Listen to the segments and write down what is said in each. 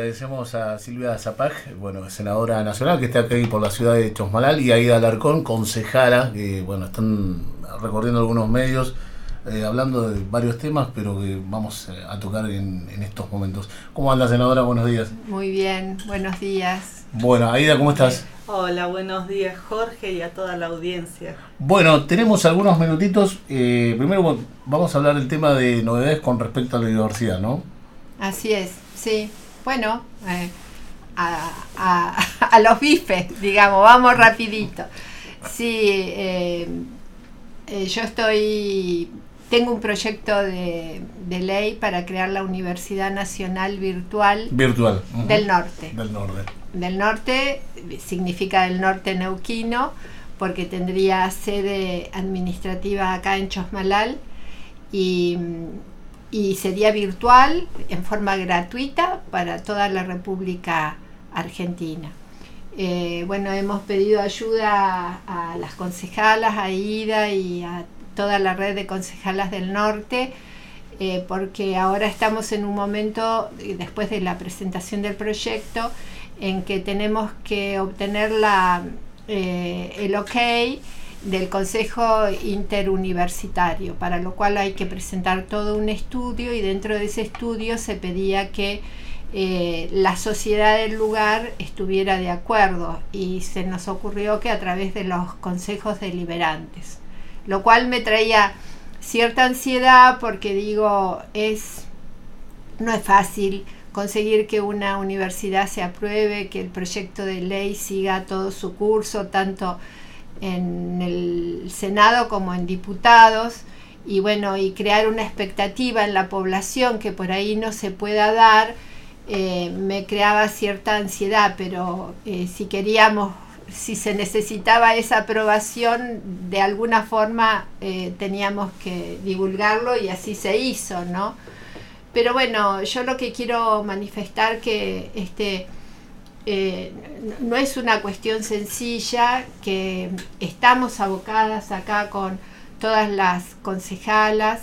agradecemos a Silvia Zapag, senadora nacional, que está aquí por la ciudad de Chosmalal, y a Aida Alarcón, concejala, que están recorriendo algunos medios, hablando de varios temas, pero que vamos a tocar en estos momentos. ¿Cómo anda, senadora? Buenos días. Muy bien, buenos días. Bueno, Aida, ¿cómo estás? Hola, buenos días, Jorge, y a toda la audiencia. Bueno, tenemos algunos minutitos. Primero vamos a hablar del tema de novedades con respecto a la universidad, ¿no? Así es, sí. Bueno, a los bifes, digamos, vamos rapidito. Sí, yo tengo un proyecto de ley para crear la Universidad Nacional Virtual del Norte. Del Norte significa del norte neuquino, porque tendría sede administrativa acá en Chosmalal y sería virtual en forma gratuita para toda la República Argentina. Hemos pedido ayuda a las concejalas, a Ida y a toda la red de concejalas del norte, porque ahora estamos en un momento, después de la presentación del proyecto, en que tenemos que obtener el ok del Consejo Interuniversitario, para lo cual hay que presentar todo un estudio, y dentro de ese estudio se pedía que la sociedad del lugar estuviera de acuerdo, y se nos ocurrió que a través de los consejos deliberantes, lo cual me traía cierta ansiedad, porque digo, no es fácil conseguir que una universidad se apruebe, que el proyecto de ley siga todo su curso, tanto en el Senado como en diputados, y crear una expectativa en la población que por ahí no se pueda dar, me creaba cierta ansiedad, pero si se necesitaba esa aprobación, de alguna forma teníamos que divulgarlo, y así se hizo, ¿no? Pero yo lo que quiero manifestar que no es una cuestión sencilla, que estamos abocadas acá con todas las concejalas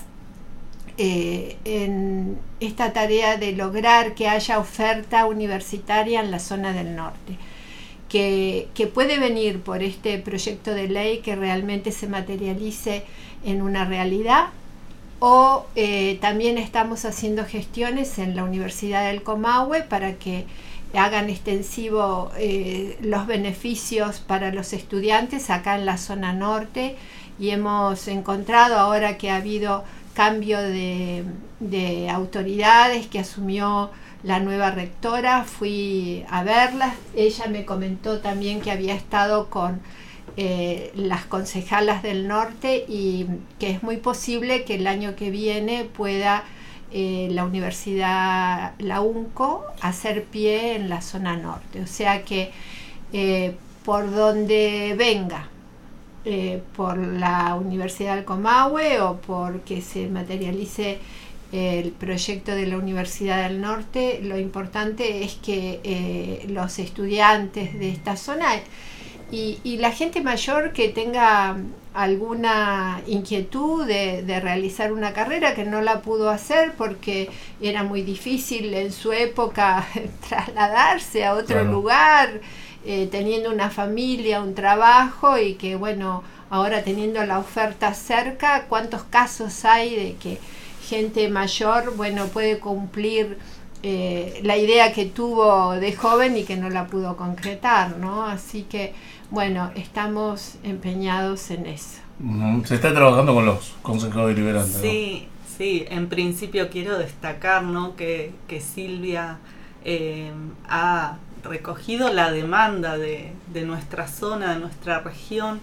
en esta tarea de lograr que haya oferta universitaria en la zona del norte, que puede venir por este proyecto de ley que realmente se materialice en una realidad, o también estamos haciendo gestiones en la Universidad del Comahue para que hagan extensivo los beneficios para los estudiantes acá en la zona norte, y hemos encontrado, ahora que ha habido cambio de autoridades, que asumió la nueva rectora, fui a verla. Ella me comentó también que había estado con las concejalas del norte, y que es muy posible que el año que viene pueda la universidad, la UNCO, hacer pie en la zona norte. O sea que por donde venga, por la Universidad del Comahue o porque se materialice el proyecto de la Universidad del Norte, lo importante es que los estudiantes de esta zona y la gente mayor que tenga alguna inquietud de realizar una carrera, que no la pudo hacer porque era muy difícil en su época trasladarse a otro lugar, teniendo una familia, un trabajo, y que ahora teniendo la oferta cerca, ¿cuántos casos hay de que gente mayor puede cumplir la idea que tuvo de joven y que no la pudo concretar, ¿no? Así que estamos empeñados en eso. Se está trabajando con los consejos deliberantes, ¿no? Sí, en principio quiero destacar, ¿no?, que Silvia ha recogido la demanda de nuestra zona, de nuestra región,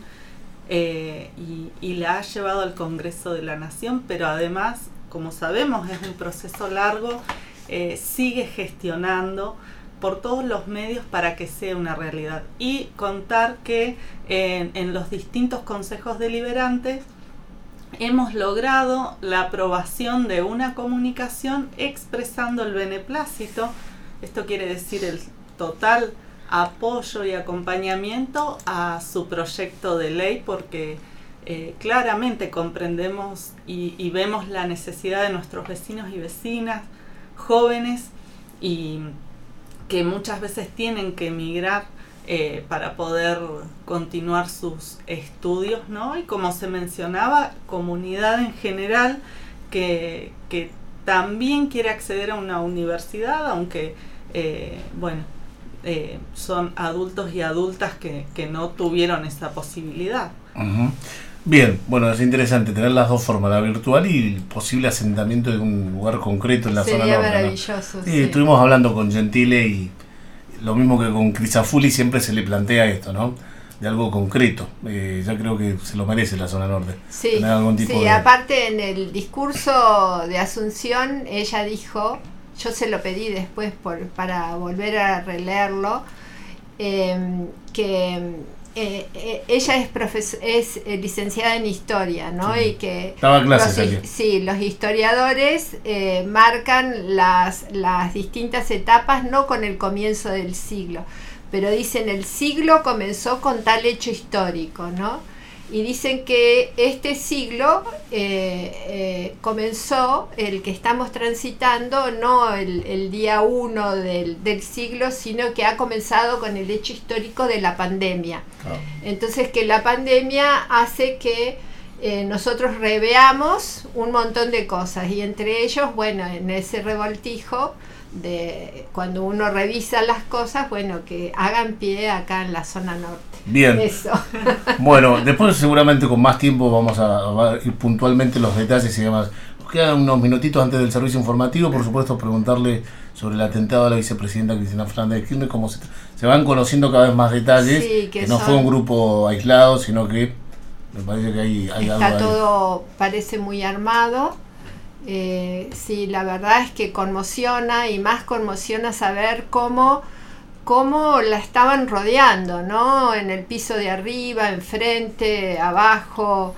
y la ha llevado al Congreso de la Nación, pero además, como sabemos, es un proceso largo, sigue gestionando por todos los medios para que sea una realidad, y contar que en los distintos consejos deliberantes hemos logrado la aprobación de una comunicación expresando el beneplácito. Esto quiere decir el total apoyo y acompañamiento a su proyecto de ley, porque claramente comprendemos y vemos la necesidad de nuestros vecinos y vecinas, jóvenes, y que muchas veces tienen que emigrar para poder continuar sus estudios, ¿no? Y como se mencionaba, comunidad en general que también quiere acceder a una universidad, aunque, son adultos y adultas que no tuvieron esa posibilidad. Uh-huh. Bien, bueno, es interesante tener las dos formas, la virtual y el posible asentamiento de un lugar concreto en la zona norte. Sería maravilloso, ¿no? Sí, estuvimos hablando con Gentile y lo mismo que con Crisafulli siempre se le plantea esto, ¿no? De algo concreto. Ya creo que se lo merece la zona norte. Sí, tener algún tipo de... aparte en el discurso de Asunción ella dijo, yo se lo pedí después para volver a releerlo, que ella es licenciada en historia, ¿no? Sí. Y que los historiadores marcan las distintas etapas, no con el comienzo del siglo, pero dicen el siglo comenzó con tal hecho histórico, ¿no? Y dicen que este siglo comenzó, el que estamos transitando, no el día 1 del siglo, sino que ha comenzado con el hecho histórico de la pandemia. Oh. Entonces que la pandemia hace que nosotros reveamos un montón de cosas, y entre ellos, bueno, en ese revoltijo, cuando uno revisa las cosas, bueno, que hagan pie acá en la zona norte. Bien. Eso. Bueno, después seguramente con más tiempo vamos a ir puntualmente los detalles y demás. Nos quedan unos minutitos antes del servicio informativo, por supuesto, preguntarle sobre el atentado a la vicepresidenta Cristina Fernández de Kirchner, cómo se van conociendo cada vez más detalles, sí, que no fue un grupo aislado, sino que me parece que hay algo ahí. Está todo, parece muy armado. Sí, la verdad es que conmociona, y más conmociona saber cómo la estaban rodeando, ¿no? En el piso de arriba, enfrente, abajo,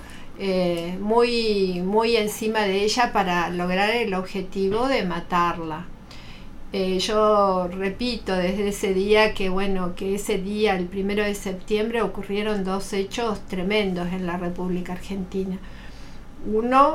muy, muy encima de ella para lograr el objetivo de matarla. Yo repito desde ese día que ese día, el 1 de septiembre, ocurrieron dos hechos tremendos en la República Argentina. Uno,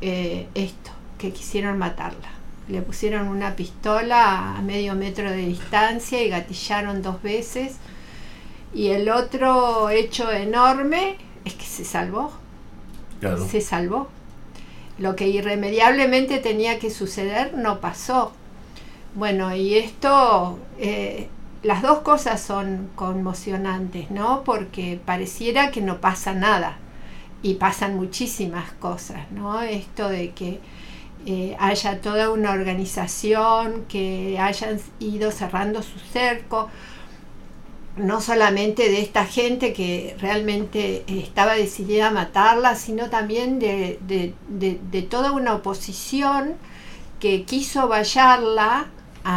que quisieron matarla. Le pusieron una pistola a medio metro de distancia y gatillaron 2 veces. Y el otro hecho enorme es que se salvó. Claro. Se salvó. Lo que irremediablemente tenía que suceder no pasó. Bueno, y esto, las dos cosas son conmocionantes, ¿no? Porque pareciera que no pasa nada. Y pasan muchísimas cosas, ¿no? Esto de que haya toda una organización, que hayan ido cerrando su cerco, no solamente de esta gente que realmente estaba decidida a matarla, sino también de toda una oposición que quiso vallarla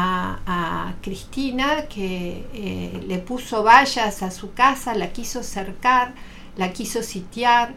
a Cristina, que le puso vallas a su casa, la quiso cercar, la quiso sitiar,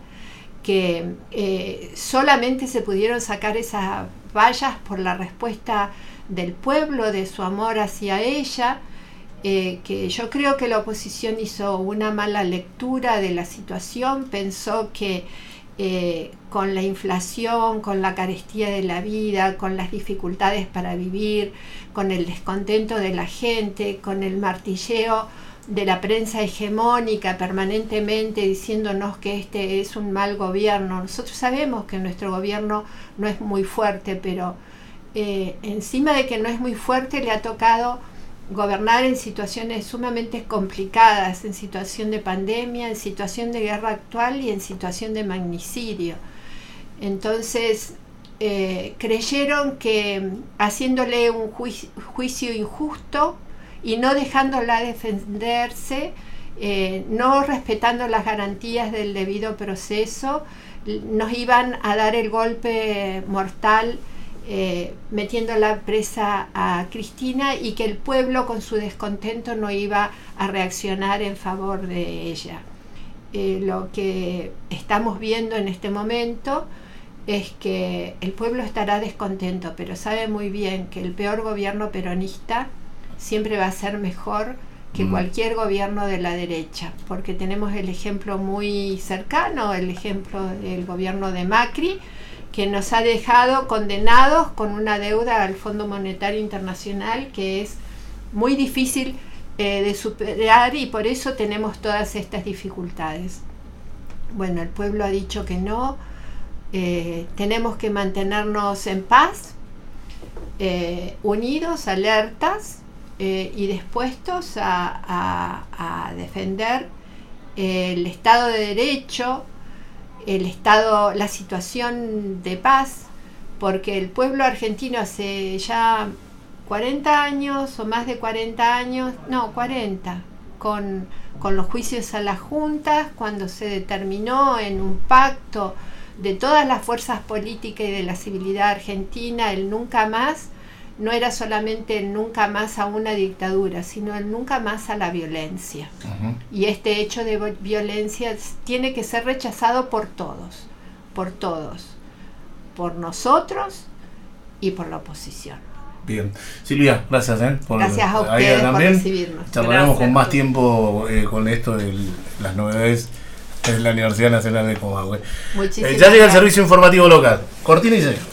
que solamente se pudieron sacar esas vallas por la respuesta del pueblo, de su amor hacia ella, que yo creo que la oposición hizo una mala lectura de la situación, pensó que con la inflación, con la carestía de la vida, con las dificultades para vivir, con el descontento de la gente, con el martilleo de la prensa hegemónica permanentemente diciéndonos que este es un mal gobierno. Nosotros sabemos que nuestro gobierno no es muy fuerte, pero encima de que no es muy fuerte, le ha tocado gobernar en situaciones sumamente complicadas, en situación de pandemia, en situación de guerra actual y en situación de magnicidio. Entonces creyeron que haciéndole un juicio injusto y no dejándola defenderse, no respetando las garantías del debido proceso, nos iban a dar el golpe mortal, metiéndola presa a Cristina, y que el pueblo con su descontento no iba a reaccionar en favor de ella. Lo que estamos viendo en este momento es que el pueblo estará descontento, pero sabe muy bien que el peor gobierno peronista siempre va a ser mejor que cualquier gobierno de la derecha, porque tenemos el ejemplo muy cercano, el ejemplo del gobierno de Macri, que nos ha dejado condenados con una deuda al Fondo Monetario Internacional que es muy difícil de superar, y por eso tenemos todas estas dificultades. Bueno, el pueblo ha dicho que no, tenemos que mantenernos en paz, unidos, alertas y dispuestos a defender el Estado de Derecho, la situación de paz, porque el pueblo argentino hace ya 40 años o más de 40 años, no, 40, con los juicios a las juntas, cuando se determinó en un pacto de todas las fuerzas políticas y de la civilidad argentina, el nunca más, no era solamente el nunca más a una dictadura, sino el nunca más a la violencia. Uh-huh. Y este hecho de violencia tiene que ser rechazado por todos, por nosotros y por la oposición. Bien. Silvia, gracias. Gracias a ustedes por recibirnos. Charlaremos con más tiempo con esto de las novedades de la Universidad Nacional de Comahue. Muchísimas ya llega el servicio informativo local. Cortina y sello.